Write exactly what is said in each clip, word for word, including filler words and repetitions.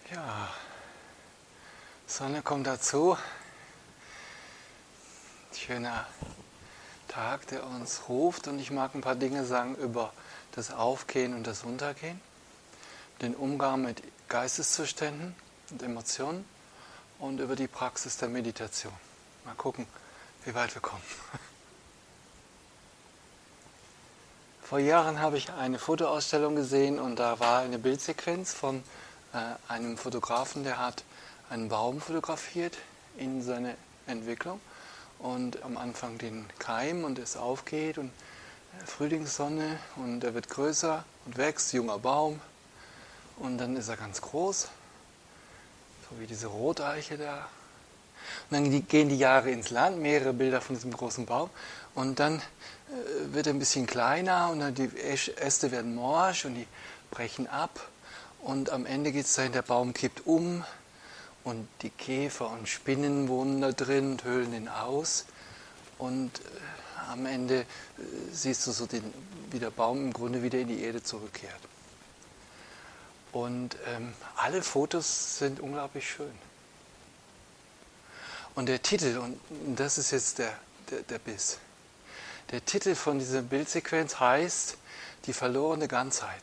Ja, Sonne kommt dazu. Schöner Tag, der uns ruft, und ich mag ein paar Dinge sagen über das Aufgehen und das Untergehen, den Umgang mit Geisteszuständen und Emotionen und über die Praxis der Meditation. Mal gucken, wie weit wir kommen. Vor Jahren habe ich eine Fotoausstellung gesehen und da war eine Bildsequenz von äh, einem Fotografen, der hat einen Baum fotografiert in seiner Entwicklung und am Anfang den Keim und es aufgeht und Frühlingssonne und er wird größer und wächst, junger Baum, und dann ist er ganz groß, so wie diese Roteiche da. Und dann gehen die Jahre ins Land, mehrere Bilder von diesem großen Baum, und dann äh, wird er ein bisschen kleiner und dann die Äste werden morsch und die brechen ab und am Ende geht es dahin, der Baum kippt um und die Käfer und Spinnen wohnen da drin und höhlen ihn aus und äh, am Ende äh, siehst du so, den, wie der Baum im Grunde wieder in die Erde zurückkehrt. Und ähm, alle Fotos sind unglaublich schön. Und der Titel, und das ist jetzt der, der, der Biss, der Titel von dieser Bildsequenz heißt Die verlorene Ganzheit.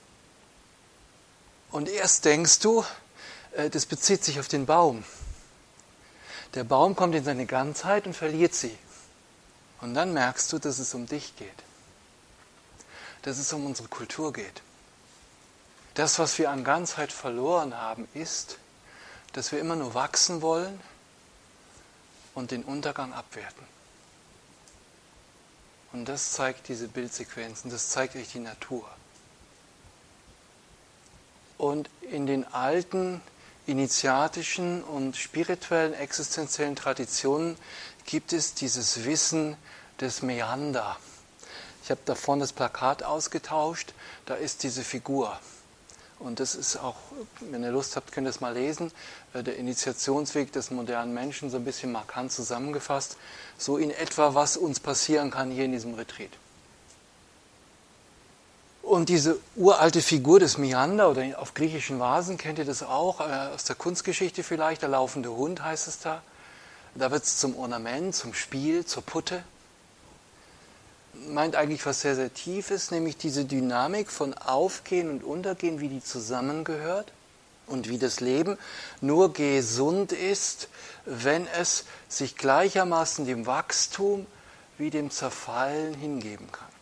Und erst denkst du, das bezieht sich auf den Baum. Der Baum kommt in seine Ganzheit und verliert sie. Und dann merkst du, dass es um dich geht. Dass es um unsere Kultur geht. Das, was wir an Ganzheit verloren haben, ist, dass wir immer nur wachsen wollen und den Untergang abwerten. Und das zeigt diese Bildsequenzen, das zeigt euch die Natur. Und in den alten initiatischen und spirituellen, existenziellen Traditionen gibt es dieses Wissen des Meander. Ich habe davon das Plakat ausgetauscht, da ist diese Figur. Und das ist auch, wenn ihr Lust habt, könnt ihr es mal lesen, der Initiationsweg des modernen Menschen, so ein bisschen markant zusammengefasst, so in etwa, was uns passieren kann hier in diesem Retreat. Und diese uralte Figur des Meander, oder auf griechischen Vasen, kennt ihr das auch, aus der Kunstgeschichte vielleicht, der laufende Hund heißt es da. Da wird es zum Ornament, zum Spiel, zur Putte. Meint eigentlich was sehr, sehr Tiefes, nämlich diese Dynamik von Aufgehen und Untergehen, wie die zusammengehört und wie das Leben nur gesund ist, wenn es sich gleichermaßen dem Wachstum wie dem Zerfallen hingeben kann.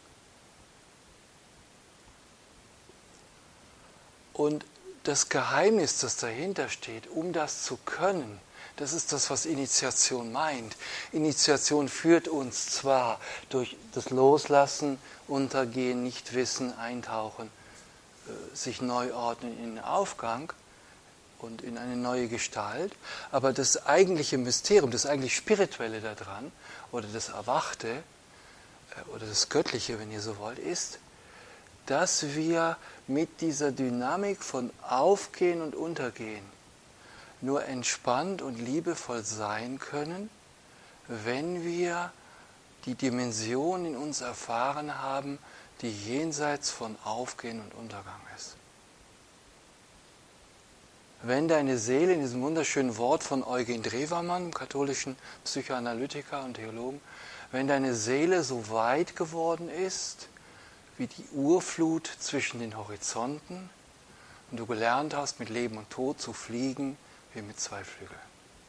Und das Geheimnis, das dahinter steht, um das zu können, das ist das, was Initiation meint. Initiation führt uns zwar durch das Loslassen, Untergehen, Nichtwissen, Eintauchen, sich neu ordnen in den Aufgang und in eine neue Gestalt, aber das eigentliche Mysterium, das eigentlich Spirituelle daran, oder das Erwachte, oder das Göttliche, wenn ihr so wollt, ist, dass wir mit dieser Dynamik von Aufgehen und Untergehen nur entspannt und liebevoll sein können, wenn wir die Dimension in uns erfahren haben, die jenseits von Aufgehen und Untergang ist. Wenn deine Seele, in diesem wunderschönen Wort von Eugen Drewermann, dem katholischen Psychoanalytiker und Theologen, wenn deine Seele so weit geworden ist, wie die Urflut zwischen den Horizonten, und du gelernt hast, mit Leben und Tod zu fliegen, wie mit zwei Flügeln.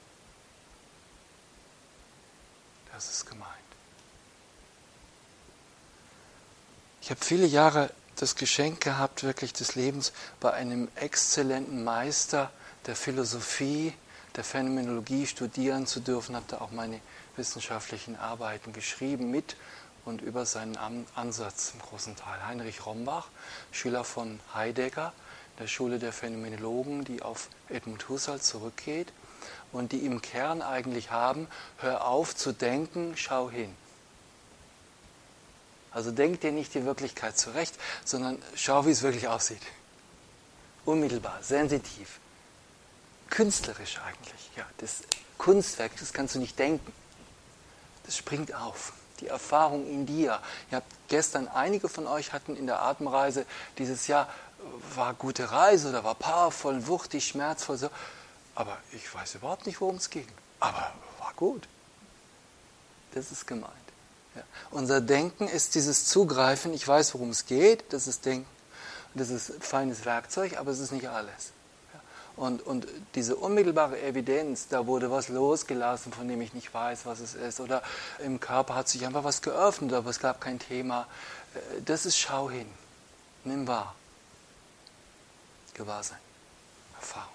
Das ist gemeint. Ich habe viele Jahre das Geschenk gehabt, wirklich des Lebens, bei einem exzellenten Meister der Philosophie, der Phänomenologie studieren zu dürfen, habe da auch meine wissenschaftlichen Arbeiten geschrieben mit und über seinen Ansatz im großen Teil. Heinrich Rombach, Schüler von Heidegger, der Schule der Phänomenologen, die auf Edmund Husserl zurückgeht und die im Kern eigentlich haben, hör auf zu denken, schau hin. Also denk dir nicht die Wirklichkeit zurecht, sondern schau, wie es wirklich aussieht. Unmittelbar, sensitiv, künstlerisch eigentlich. Ja, das Kunstwerk, das kannst du nicht denken. Das springt auf. Die Erfahrung in dir. Ihr habt gestern, einige von euch hatten in der Atemreise dieses Jahr war gute Reise oder war powervoll, wuchtig, schmerzvoll, so. Aber ich weiß überhaupt nicht, worum es ging. Aber war gut. Das ist gemeint. Ja. Unser Denken ist dieses Zugreifen, ich weiß, worum es geht, das ist Denken. Das ist feines Werkzeug, aber es ist nicht alles. Ja. Und, und diese unmittelbare Evidenz, da wurde was losgelassen, von dem ich nicht weiß, was es ist. Oder im Körper hat sich einfach was geöffnet, aber es gab kein Thema. Das ist Schau hin. Nimm wahr. Gewahrsein. Erfahrung.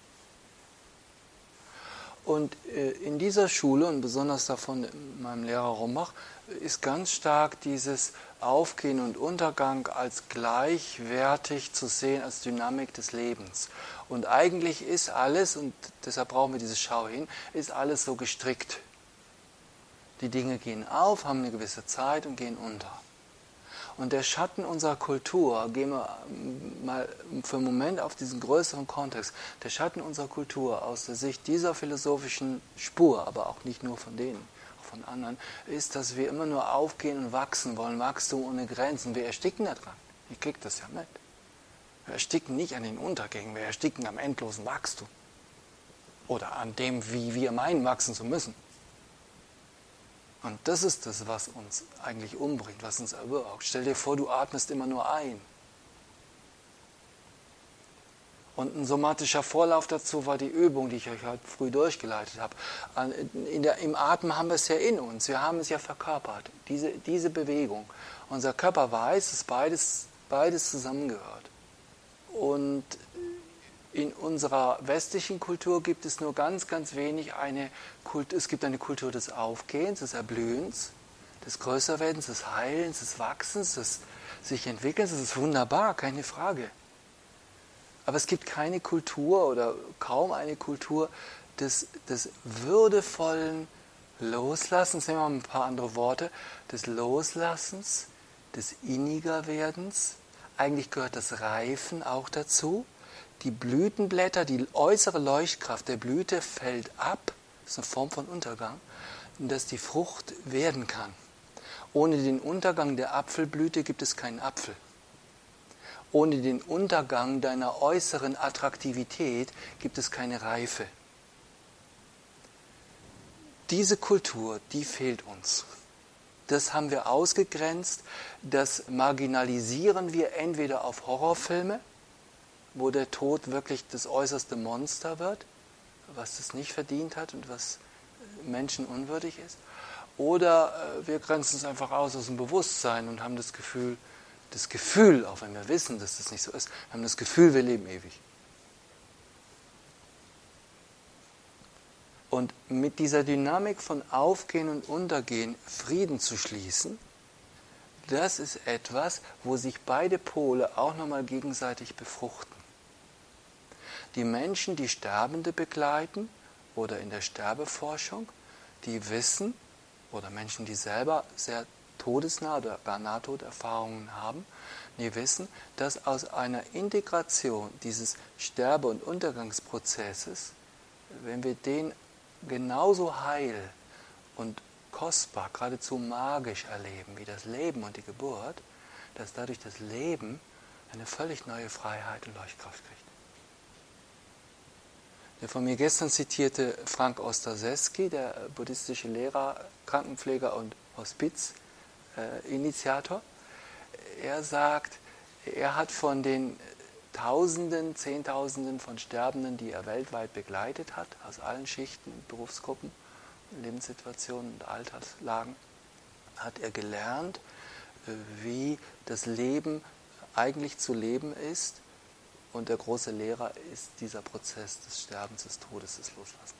Und in dieser Schule, und besonders davon in meinem Lehrer Rombach, ist ganz stark dieses Aufgehen und Untergang als gleichwertig zu sehen, als Dynamik des Lebens. Und eigentlich ist alles, und deshalb brauchen wir diese Schau hin, ist alles so gestrickt. Die Dinge gehen auf, haben eine gewisse Zeit und gehen unter. Und der Schatten unserer Kultur, gehen wir mal für einen Moment auf diesen größeren Kontext, der Schatten unserer Kultur aus der Sicht dieser philosophischen Spur, aber auch nicht nur von denen, auch von anderen, ist, dass wir immer nur aufgehen und wachsen wollen, Wachstum ohne Grenzen. Wir ersticken da dran. Ihr kriegt das ja mit. Wir ersticken nicht an den Untergängen, wir ersticken am endlosen Wachstum. Oder an dem, wie wir meinen, wachsen zu müssen. Und das ist das, was uns eigentlich umbringt, was uns erwürgt. Stell dir vor, du atmest immer nur ein. Und ein somatischer Vorlauf dazu war die Übung, die ich euch heute früh durchgeleitet habe. In der, Im Atmen haben wir es ja in uns, wir haben es ja verkörpert, diese, diese Bewegung. Unser Körper weiß, dass beides, beides zusammengehört. Und in unserer westlichen Kultur gibt es nur ganz, ganz wenig eine Kultur. Es gibt eine Kultur des Aufgehens, des Erblühens, des Größerwerdens, des Heilens, des Wachsens, des sich Entwickelns. Das ist wunderbar, keine Frage. Aber es gibt keine Kultur oder kaum eine Kultur des, des würdevollen Loslassens, nehmen wir mal ein paar andere Worte, des Loslassens, des Innigerwerdens. Eigentlich gehört das Reifen auch dazu. Die Blütenblätter, die äußere Leuchtkraft der Blüte fällt ab, das ist eine Form von Untergang, dass die Frucht werden kann. Ohne den Untergang der Apfelblüte gibt es keinen Apfel. Ohne den Untergang deiner äußeren Attraktivität gibt es keine Reife. Diese Kultur, die fehlt uns. Das haben wir ausgegrenzt, das marginalisieren wir entweder auf Horrorfilme, wo der Tod wirklich das äußerste Monster wird, was es nicht verdient hat und was menschenunwürdig ist. Oder wir grenzen es einfach aus aus dem Bewusstsein und haben das Gefühl, das Gefühl, auch wenn wir wissen, dass das nicht so ist, haben das Gefühl, wir leben ewig. Und mit dieser Dynamik von Aufgehen und Untergehen Frieden zu schließen, das ist etwas, wo sich beide Pole auch nochmal gegenseitig befruchten. Die Menschen, die Sterbende begleiten oder in der Sterbeforschung, die wissen, oder Menschen, die selber sehr todesnah oder gar Nahtoderfahrungen haben, die wissen, dass aus einer Integration dieses Sterbe- und Untergangsprozesses, wenn wir den genauso heil und kostbar, geradezu magisch erleben wie das Leben und die Geburt, dass dadurch das Leben eine völlig neue Freiheit und Leuchtkraft kriegt. Der von mir gestern zitierte Frank Ostaseski, der buddhistische Lehrer, Krankenpfleger und Hospiz-Initiator, er sagt, er hat von den Tausenden, Zehntausenden von Sterbenden, die er weltweit begleitet hat, aus allen Schichten, Berufsgruppen, Lebenssituationen und Alterslagen, hat er gelernt, wie das Leben eigentlich zu leben ist. Und der große Lehrer ist dieser Prozess des Sterbens, des Todes, des Loslassens.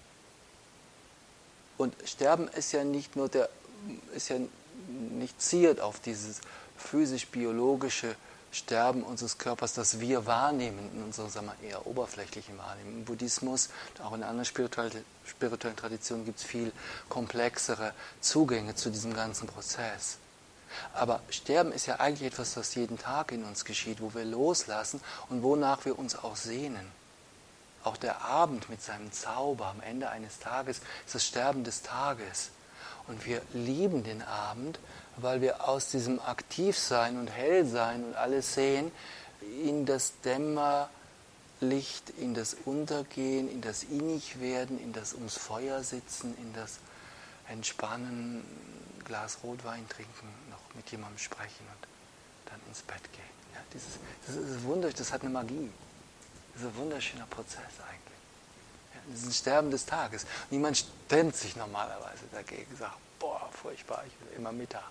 Und Sterben ist ja nicht nur der, ist ja nicht ziert auf dieses physisch-biologische Sterben unseres Körpers, das wir wahrnehmen in unserer, sagen wir, eher oberflächlichen Wahrnehmung. Im Buddhismus, auch in anderen spirituellen, spirituellen Traditionen gibt es viel komplexere Zugänge zu diesem ganzen Prozess. Aber Sterben ist ja eigentlich etwas, das jeden Tag in uns geschieht, wo wir loslassen und wonach wir uns auch sehnen. Auch der Abend mit seinem Zauber am Ende eines Tages ist das Sterben des Tages. Und wir lieben den Abend, weil wir aus diesem Aktivsein und Hellsein und alles sehen, in das Dämmerlicht, in das Untergehen, in das Innigwerden, in das ums Feuer sitzen, in das Entspannen, ein Glas Rotwein trinken, noch mit jemandem sprechen und dann ins Bett gehen. Ja, dieses, das ist wunderschön, das hat eine Magie. Das ist ein wunderschöner Prozess eigentlich. Ja, das ist ein Sterben des Tages. Niemand stemmt sich normalerweise dagegen, sagt, boah, furchtbar, ich will immer Mittag.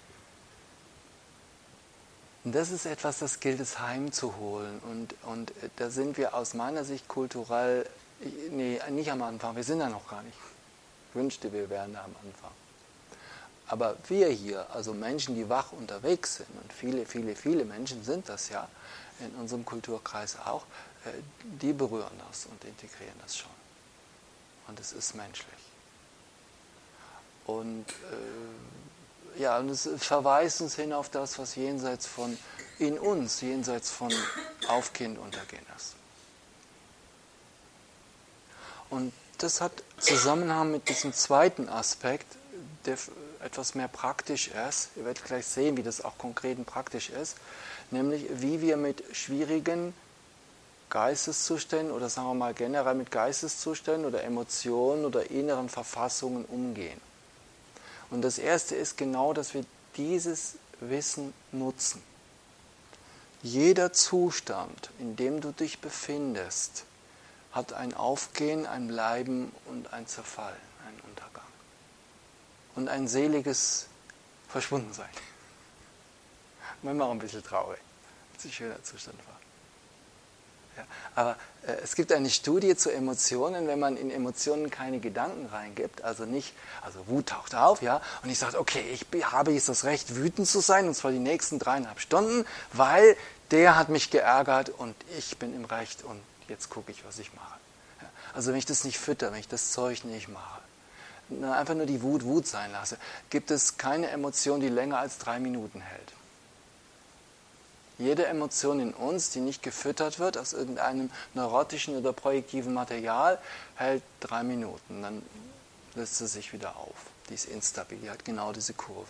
Und das ist etwas, das gilt es heimzuholen. Und, und da sind wir aus meiner Sicht kulturell, nee, nicht am Anfang, wir sind da noch gar nicht. Ich wünschte, wir wären da am Anfang. Aber wir hier, also Menschen, die wach unterwegs sind, und viele, viele, viele Menschen sind das ja, in unserem Kulturkreis auch, die berühren das und integrieren das schon. Und es ist menschlich. Und äh, ja, und es verweist uns hin auf das, was jenseits von, in uns, jenseits von Aufgehen und Untergehen ist. Und das hat Zusammenhang mit diesem zweiten Aspekt, der etwas mehr praktisch ist. Ihr werdet gleich sehen, wie das auch konkret und praktisch ist. Nämlich, wie wir mit schwierigen Geisteszuständen oder sagen wir mal generell mit Geisteszuständen oder Emotionen oder inneren Verfassungen umgehen. Und das Erste ist genau, dass wir dieses Wissen nutzen. Jeder Zustand, in dem du dich befindest, hat ein Aufgehen, ein Bleiben und ein Zerfallen, einen Untergang. Und ein seliges Verschwundensein. Manchmal auch ein bisschen traurig, als ein schöner Zustand war. Ja, aber äh, es gibt eine Studie zu Emotionen, wenn man in Emotionen keine Gedanken reingibt, also nicht, also Wut taucht auf, ja, und ich sage, okay, ich habe jetzt das Recht, wütend zu sein, und zwar die nächsten dreieinhalb Stunden, weil der hat mich geärgert und ich bin im Recht und jetzt gucke ich, was ich mache. Ja, also wenn ich das nicht fütter, wenn ich das Zeug nicht mache, einfach nur die Wut Wut sein lasse, gibt es keine Emotion, die länger als drei Minuten hält. Jede Emotion in uns, die nicht gefüttert wird aus irgendeinem neurotischen oder projektiven Material, hält drei Minuten. Dann löst sie sich wieder auf. Die ist instabil, die hat genau diese Kurve.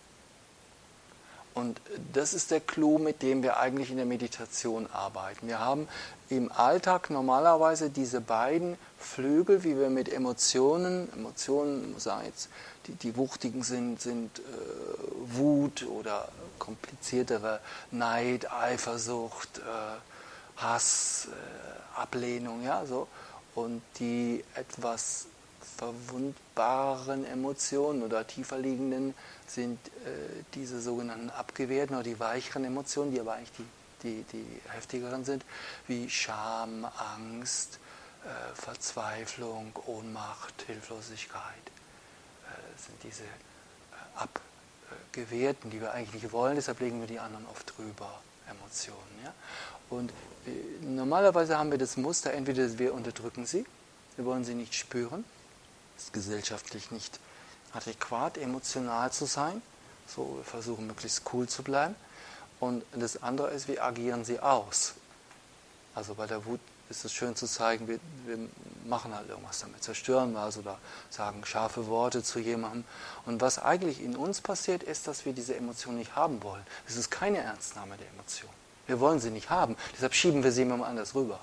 Und das ist der Clou, mit dem wir eigentlich in der Meditation arbeiten. Wir haben im Alltag normalerweise diese beiden Flügel, wie wir mit Emotionen, Emotionen, muss sagen jetzt, die, die wuchtigen sind, sind äh, Wut oder kompliziertere Neid, Eifersucht, äh, Hass, äh, Ablehnung, ja, so. Und die etwas verwundbaren Emotionen oder tiefer liegenden sind äh, diese sogenannten abgewehrten oder die weicheren Emotionen, die aber eigentlich die, die, die heftigeren sind, wie Scham, Angst, äh, Verzweiflung, Ohnmacht, Hilflosigkeit. Äh, sind diese äh, abgewehrten, die wir eigentlich nicht wollen, deshalb legen wir die anderen oft drüber, Emotionen. Ja? Und äh, normalerweise haben wir das Muster, entweder wir unterdrücken sie, wir wollen sie nicht spüren, ist gesellschaftlich nicht adäquat, emotional zu sein. So, wir versuchen möglichst cool zu bleiben. Und das andere ist, wir agieren sie aus. Also bei der Wut ist es schön zu zeigen, wir, wir machen halt irgendwas damit, zerstören was oder sagen scharfe Worte zu jemandem. Und was eigentlich in uns passiert, ist, dass wir diese Emotion nicht haben wollen. Es ist keine Ernstnahme der Emotion. Wir wollen sie nicht haben, deshalb schieben wir sie immer anders rüber.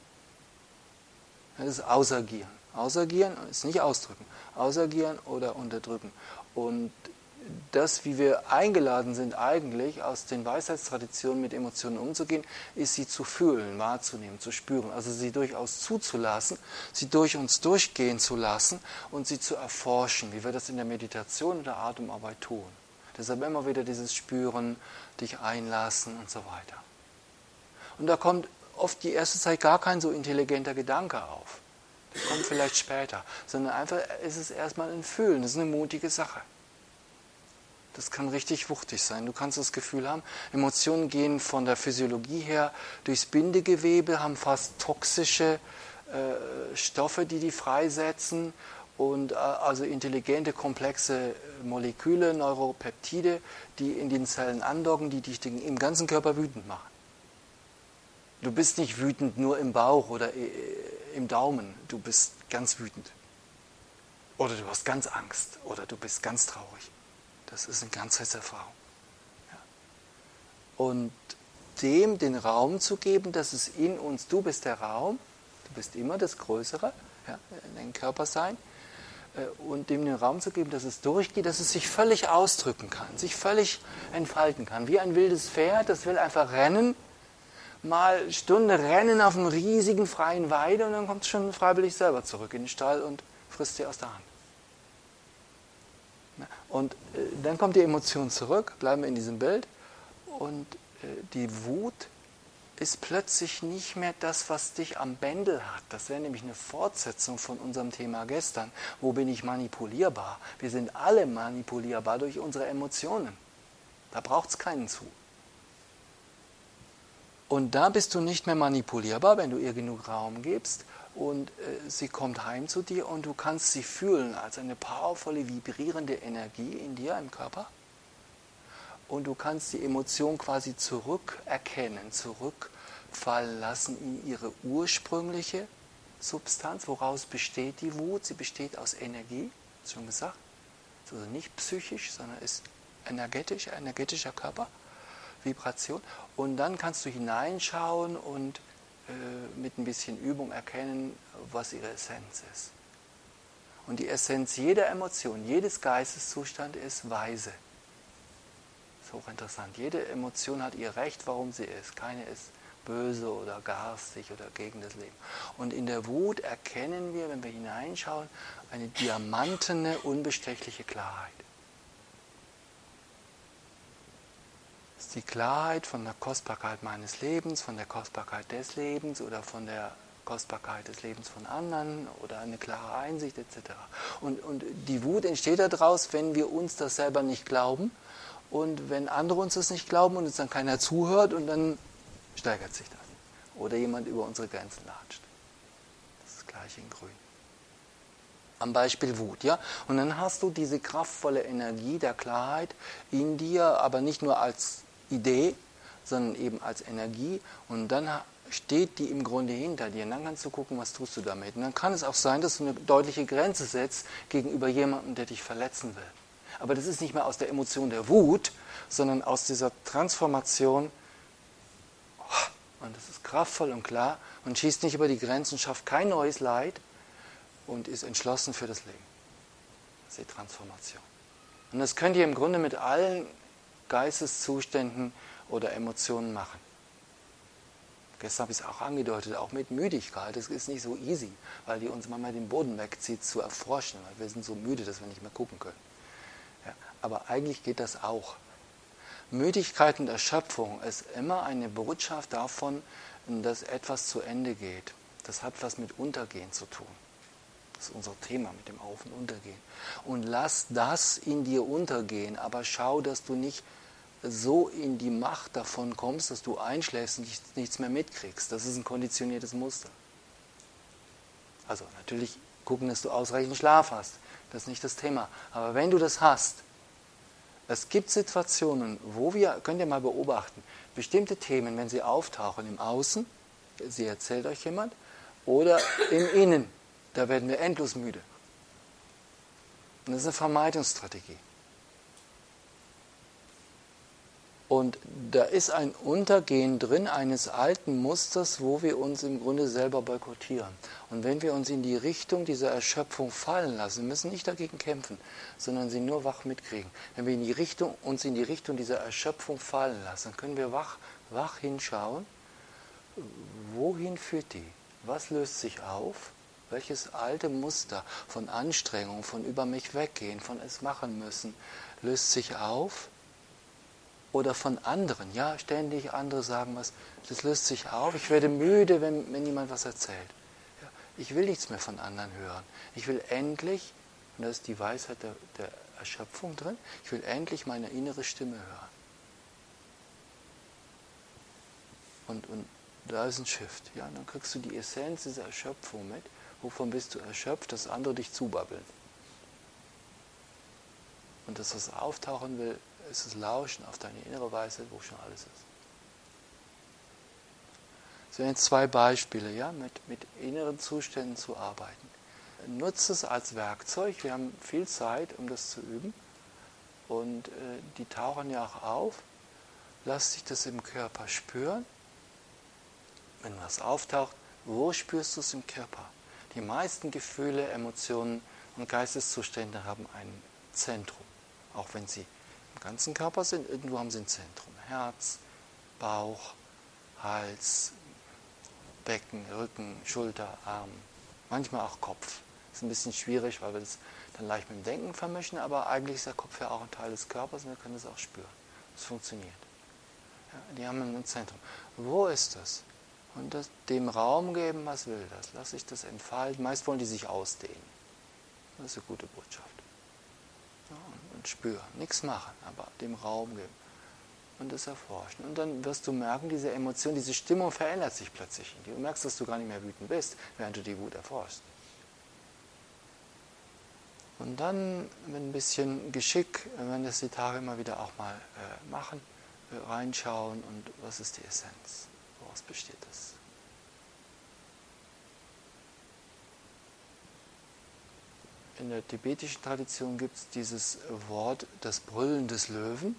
Das ist Ausagieren. Ausagieren ist nicht ausdrücken. Ausagieren oder unterdrücken. Und das, wie wir eingeladen sind eigentlich, aus den Weisheitstraditionen mit Emotionen umzugehen, ist sie zu fühlen, wahrzunehmen, zu spüren. Also sie durchaus zuzulassen, sie durch uns durchgehen zu lassen und sie zu erforschen, wie wir das in der Meditation oder Atemarbeit tun. Deshalb immer wieder dieses Spüren, dich einlassen und so weiter. Und da kommt oft die erste Zeit gar kein so intelligenter Gedanke auf. Das kommt vielleicht später. Sondern einfach ist es erstmal ein Fühlen. Das ist eine mutige Sache. Das kann richtig wuchtig sein. Du kannst das Gefühl haben, Emotionen gehen von der Physiologie her durchs Bindegewebe, haben fast toxische äh, Stoffe, die die freisetzen. Und äh, also intelligente, komplexe Moleküle, Neuropeptide, die in den Zellen andocken, die dich den, im ganzen Körper wütend machen. Du bist nicht wütend nur im Bauch oder im Daumen, du bist ganz wütend. Oder du hast ganz Angst oder du bist ganz traurig. Das ist eine Ganzheitserfahrung. Ja. Und dem den Raum zu geben, dass es in uns, du bist der Raum, du bist immer das Größere, ja, dein Körpersein, und dem den Raum zu geben, dass es durchgeht, dass es sich völlig ausdrücken kann, sich völlig entfalten kann. Wie ein wildes Pferd, das will einfach rennen, mal eine Stunde rennen auf einer riesigen freien Weide und dann kommt es schon freiwillig selber zurück in den Stall und frisst sie aus der Hand. Und äh, dann kommt die Emotion zurück, bleiben wir in diesem Bild, und äh, die Wut ist plötzlich nicht mehr das, was dich am Bändel hat. Das wäre nämlich eine Fortsetzung von unserem Thema gestern. Wo bin ich manipulierbar? Wir sind alle manipulierbar durch unsere Emotionen. Da braucht es keinen zu. Und da bist du nicht mehr manipulierbar, wenn du ihr genug Raum gibst und äh, sie kommt heim zu dir und du kannst sie fühlen als eine powervolle, vibrierende Energie in dir, im Körper. Und du kannst die Emotion quasi zurückerkennen, zurückfallen lassen in ihre ursprüngliche Substanz. Woraus besteht die Wut? Sie besteht aus Energie, schon gesagt. Also nicht psychisch, sondern ist energetisch, energetischer Körper, Vibration. Und dann kannst du hineinschauen und äh, mit ein bisschen Übung erkennen, was ihre Essenz ist. Und die Essenz jeder Emotion, jedes Geisteszustand ist Weise. Hochinteressant. Jede Emotion hat ihr Recht, warum sie ist. Keine ist böse oder garstig oder gegen das Leben. Und in der Wut erkennen wir, wenn wir hineinschauen, eine diamantene, unbestechliche Klarheit. Das ist die Klarheit von der Kostbarkeit meines Lebens, von der Kostbarkeit des Lebens oder von der Kostbarkeit des Lebens von anderen oder eine klare Einsicht et cetera. Und, und die Wut entsteht daraus, wenn wir uns das selber nicht glauben. Und wenn andere uns das nicht glauben und uns dann keiner zuhört, und dann steigert sich das. Oder jemand über unsere Grenzen latscht. Das ist das Gleiche in Grün. Am Beispiel Wut, ja? Und dann hast du diese kraftvolle Energie der Klarheit in dir, aber nicht nur als Idee, sondern eben als Energie. Und dann steht die im Grunde hinter dir. Und dann kannst du gucken, was tust du damit. Und dann kann es auch sein, dass du eine deutliche Grenze setzt gegenüber jemandem, der dich verletzen will. Aber das ist nicht mehr aus der Emotion der Wut, sondern aus dieser Transformation. Und das ist kraftvoll und klar und schießt nicht über die Grenzen, schafft kein neues Leid und ist entschlossen für das Leben. Das ist die Transformation. Und das könnt ihr im Grunde mit allen Geisteszuständen oder Emotionen machen. Gestern habe ich es auch angedeutet, auch mit Müdigkeit. Das ist nicht so easy, weil die uns manchmal den Boden wegzieht, zu erforschen. Weil wir sind so müde, dass wir nicht mehr gucken können. Ja, aber eigentlich geht das auch. Müdigkeit und Erschöpfung ist immer eine Botschaft davon, dass etwas zu Ende geht. Das hat was mit Untergehen zu tun. Das ist unser Thema mit dem Auf- und Untergehen. Und lass das in dir untergehen, aber schau, dass du nicht so in die Macht davon kommst, dass du einschläfst und nichts mehr mitkriegst. Das ist ein konditioniertes Muster. Also natürlich gucken, dass du ausreichend Schlaf hast. Das ist nicht das Thema. Aber wenn du das hast, es gibt Situationen, wo wir, könnt ihr mal beobachten, bestimmte Themen, wenn sie auftauchen im Außen, sie erzählt euch jemand, oder im Innen, da werden wir endlos müde. Und das ist eine Vermeidungsstrategie. Und da ist ein Untergehen drin eines alten Musters, wo wir uns im Grunde selber boykottieren. Und wenn wir uns in die Richtung dieser Erschöpfung fallen lassen, wir müssen nicht dagegen kämpfen, sondern sie nur wach mitkriegen. Wenn wir in die Richtung, uns in die Richtung dieser Erschöpfung fallen lassen, dann können wir wach, wach hinschauen, wohin führt die? Was löst sich auf? Welches alte Muster von Anstrengung, von über mich weggehen, von es machen müssen, löst sich auf? Oder von anderen, ja, ständig andere sagen was, das löst sich auf. Ich werde müde, wenn, wenn jemand was erzählt. Ja, ich will nichts mehr von anderen hören. Ich will endlich, und da ist die Weisheit der, der Erschöpfung drin, ich will endlich meine innere Stimme hören. Und, und da ist ein Shift. Ja, und dann kriegst du die Essenz dieser Erschöpfung mit. Wovon bist du erschöpft, dass andere dich zubabbeln. Und das, was auftauchen will, ist das Lauschen auf deine innere Weisheit, wo schon alles ist. Das wären zwei Beispiele, ja, mit, mit inneren Zuständen zu arbeiten. Nutze es als Werkzeug. Wir haben viel Zeit, um das zu üben. Und äh, die tauchen ja auch auf. lass dich das im Körper spüren. Wenn was auftaucht, wo spürst du es im Körper? Die meisten Gefühle, Emotionen und Geisteszustände haben ein Zentrum. Auch wenn sie im ganzen Körper sind, irgendwo haben sie ein Zentrum. Herz, Bauch, Hals, Becken, Rücken, Schulter, Arm, manchmal auch Kopf. Das ist ein bisschen schwierig, weil wir das dann leicht mit dem Denken vermischen, aber eigentlich ist der Kopf ja auch ein Teil des Körpers und wir können das auch spüren. Das funktioniert. Ja, die haben ein Zentrum. Wo ist das? Und das, dem Raum geben, was will das? Lass sich das entfalten. Meist wollen die sich ausdehnen. Das ist eine gute Botschaft. Ja, und, und spüren. Nichts machen, aber dem Raum geben. Und das erforschen. Und dann wirst du merken, diese Emotion, diese Stimmung verändert sich plötzlich in dir. Du merkst, dass du gar nicht mehr wütend bist, während du die Wut erforschst. Und dann mit ein bisschen Geschick, wenn das die Tage immer wieder auch mal äh, machen, äh, reinschauen und was ist die Essenz? Woraus besteht das? In der tibetischen Tradition gibt es dieses Wort, das Brüllen des Löwen.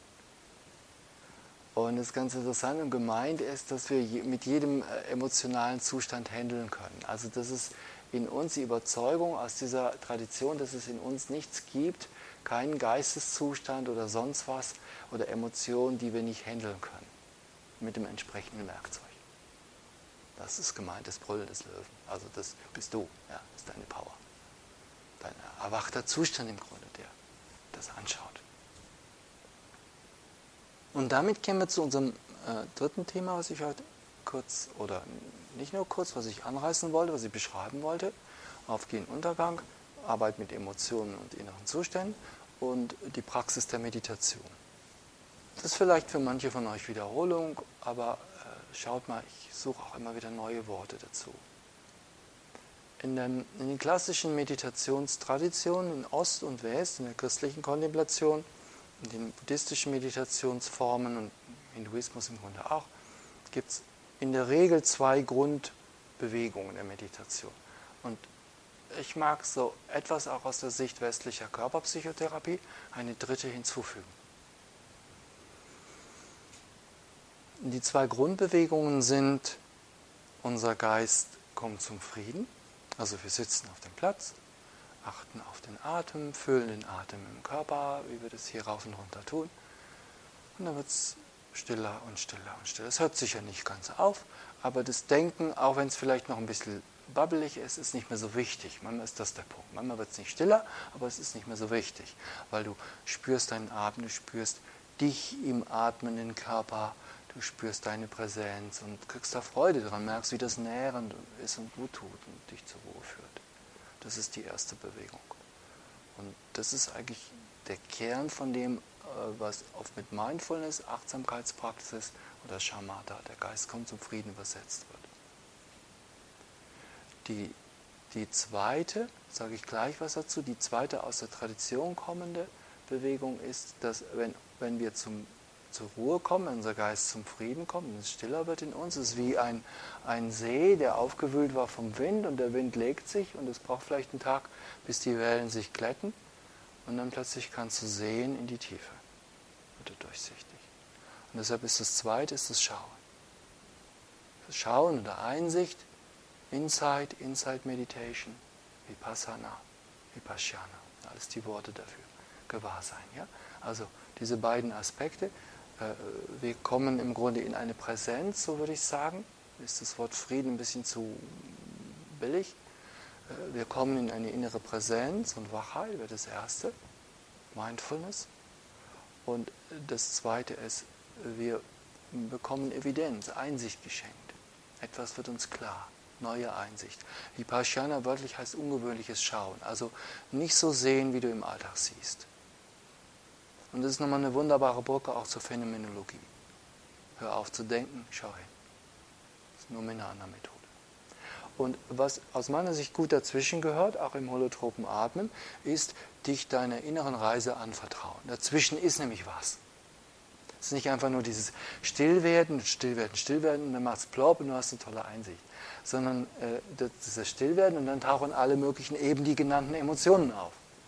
Und das ist ganz interessant und gemeint ist, dass wir mit jedem emotionalen Zustand handeln können. Also das ist in uns die Überzeugung aus dieser Tradition, dass es in uns nichts gibt, keinen Geisteszustand oder sonst was oder Emotionen, die wir nicht handeln können mit dem entsprechenden Werkzeug. Das ist gemeint, das Brüllen des Löwen. Also das bist du, ja, das ist deine Power. Dein erwachter Zustand im Grunde, der das anschaut. Und damit kommen wir zu unserem äh, dritten Thema, was ich heute kurz, oder nicht nur kurz, was ich anreißen wollte, was ich beschreiben wollte. Aufgehen, Untergang, Arbeit mit Emotionen und inneren Zuständen und die Praxis der Meditation. Das ist vielleicht für manche von euch Wiederholung, aber äh, schaut mal, ich suche auch immer wieder neue Worte dazu. In den, in den klassischen Meditationstraditionen in Ost und West, in der christlichen Kontemplation, in den buddhistischen Meditationsformen und Hinduismus im Grunde auch, gibt es in der Regel zwei Grundbewegungen der Meditation. Und ich mag so etwas auch aus der Sicht westlicher Körperpsychotherapie eine dritte hinzufügen. Die zwei Grundbewegungen sind, unser Geist kommt zum Frieden, also wir sitzen auf dem Platz, achten auf den Atem, fühlen den Atem im Körper, wie wir das hier rauf und runter tun. Und dann wird es stiller und stiller und stiller. Es hört sicher nicht ganz auf, aber das Denken, auch wenn es vielleicht noch ein bisschen babbelig ist, ist nicht mehr so wichtig. Manchmal ist das der Punkt. Manchmal wird es nicht stiller, aber es ist nicht mehr so wichtig, weil du spürst deinen Atem, du spürst dich im atmenden Körper, du spürst deine Präsenz und kriegst da Freude dran, merkst, wie das nährend ist und gut tut und dich zur Ruhe führt. Das ist die erste Bewegung. Und das ist eigentlich der Kern von dem, was oft mit Mindfulness, Achtsamkeitspraxis oder Shamatha, der Geist kommt zum Frieden, übersetzt wird. Die, die zweite, sage ich gleich was dazu, die zweite aus der Tradition kommende Bewegung ist, dass wenn, wenn wir zum, zur Ruhe kommen, wenn unser Geist zum Frieden kommt, wenn es stiller wird in uns, ist wie ein, ein See, der aufgewühlt war vom Wind und der Wind legt sich und es braucht vielleicht einen Tag, bis die Wellen sich glätten und dann plötzlich kannst du sehen in die Tiefe. Wird er durchsichtig. Und deshalb ist das zweite, ist das Schauen. Das Schauen oder Einsicht, Insight, Insight Meditation, Vipassana, Vipassana, alles die Worte dafür. Gewahrsein, ja? Also diese beiden Aspekte, äh, wir kommen im Grunde in eine Präsenz, so würde ich sagen, ist das Wort Frieden ein bisschen zu billig. Äh, wir kommen in eine innere Präsenz und Wachheit, wäre das erste, Mindfulness. Und das zweite ist, wir bekommen Evidenz, Einsicht geschenkt. Etwas wird uns klar, neue Einsicht. Vipassana wörtlich heißt ungewöhnliches Schauen, also nicht so sehen, wie du im Alltag siehst. Und das ist nochmal eine wunderbare Brücke auch zur Phänomenologie. Hör auf zu denken, schau hin. Das ist nur mit einer anderen Methode. Und was aus meiner Sicht gut dazwischen gehört, auch im holotropen Atmen, ist, dich deiner inneren Reise anvertrauen. Dazwischen ist nämlich was. Es ist nicht einfach nur dieses Stillwerden, Stillwerden, Stillwerden und dann macht es plopp und du hast eine tolle Einsicht. Sondern äh, das ist das Stillwerden und dann tauchen alle möglichen eben die genannten Emotionen auf.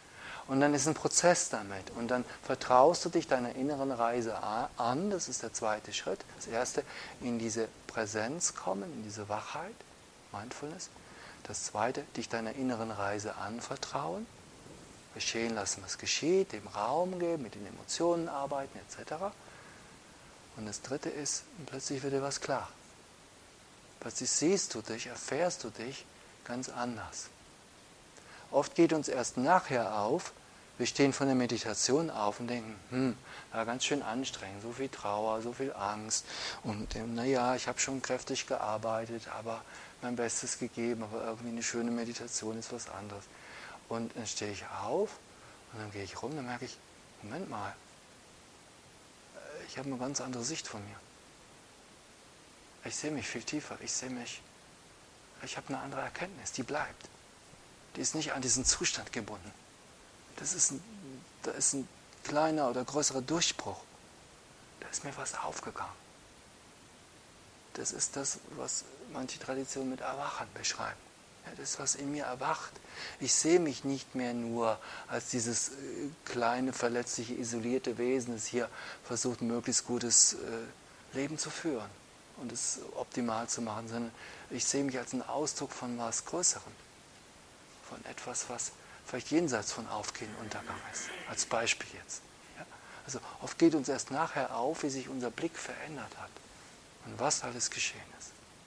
Und dann ist ein Prozess damit. Und dann vertraust du dich deiner inneren Reise an. Das ist der zweite Schritt. Das erste, in diese Präsenz kommen, in diese Wachheit, Mindfulness. Das zweite, dich deiner inneren Reise anvertrauen. Geschehen lassen, was geschieht, dem Raum geben, mit den Emotionen arbeiten, et cetera. Und das dritte ist, plötzlich wird dir was klar. Plötzlich siehst du dich, erfährst du dich ganz anders. Oft geht uns erst nachher auf, wir stehen von der Meditation auf und denken, hm, war ganz schön anstrengend, so viel Trauer, so viel Angst und naja, ich habe schon kräftig gearbeitet, aber mein Bestes gegeben, aber irgendwie eine schöne Meditation ist was anderes. Und dann stehe ich auf und dann gehe ich rum, dann merke ich, Moment mal, ich habe eine ganz andere Sicht von mir. Ich sehe mich viel tiefer, ich sehe mich, ich habe eine andere Erkenntnis, die bleibt. Die ist nicht an diesen Zustand gebunden. Das ist ein, da ist ein kleiner oder größerer Durchbruch. Da ist mir was aufgegangen. Das ist das, was manche Traditionen mit Erwachen beschreiben. Ja, das ist, was in mir erwacht. Ich sehe mich nicht mehr nur als dieses äh, kleine, verletzliche, isolierte Wesen, das hier versucht, möglichst gutes äh, Leben zu führen und es optimal zu machen, sondern ich sehe mich als einen Ausdruck von was Größerem. Von etwas, was vielleicht jenseits von Aufgehen und Untergang ist. Als Beispiel jetzt. Ja? Also oft geht uns erst nachher auf, wie sich unser Blick verändert hat und was alles geschehen ist.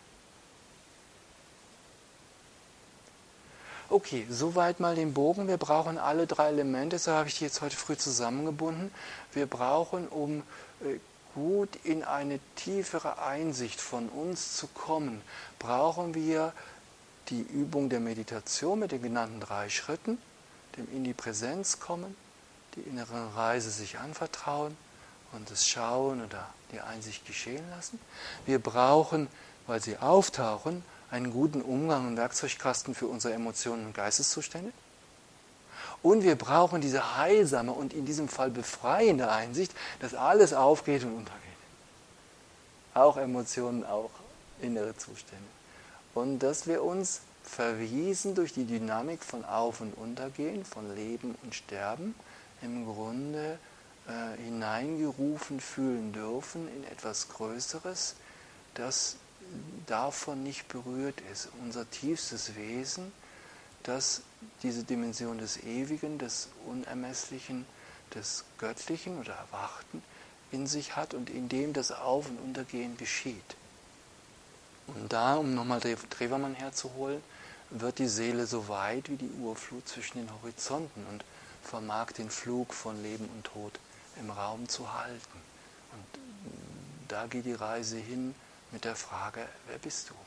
Okay, soweit mal den Bogen. Wir brauchen alle drei Elemente, so habe ich die jetzt heute früh zusammengebunden. Wir brauchen, um äh, gut in eine tiefere Einsicht von uns zu kommen, brauchen wir die Übung der Meditation mit den genannten drei Schritten, dem in die Präsenz kommen, die innere Reise sich anvertrauen und das Schauen oder die Einsicht geschehen lassen. Wir brauchen, weil sie auftauchen, einen guten Umgang und Werkzeugkasten für unsere Emotionen und Geisteszustände. Und wir brauchen diese heilsame und in diesem Fall befreiende Einsicht, dass alles aufgeht und untergeht. Auch Emotionen, auch innere Zustände. Und dass wir uns verwiesen durch die Dynamik von Auf- und Untergehen, von Leben und Sterben, im Grunde äh, hineingerufen fühlen dürfen in etwas Größeres, das davon nicht berührt ist. Unser tiefstes Wesen, das diese Dimension des Ewigen, des Unermesslichen, des Göttlichen oder Erwachten in sich hat und in dem das Auf- und Untergehen geschieht. Und da, um nochmal Trevermann herzuholen, wird die Seele so weit wie die Urflut zwischen den Horizonten und vermag den Flug von Leben und Tod im Raum zu halten. Und da geht die Reise hin mit der Frage, wer bist du?